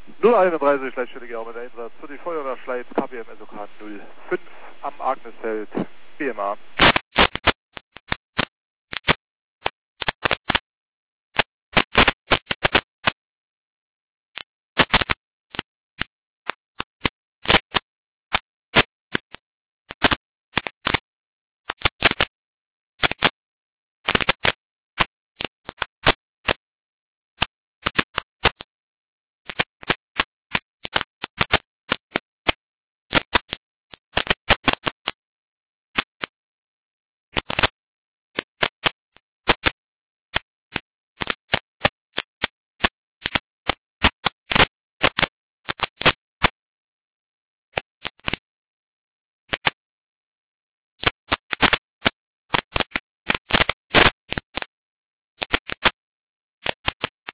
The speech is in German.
031 Leitstelle Gerber der Einsatz für die Feuerwehr Schleiz KBM SOK 05 am Agnesfeld BMA.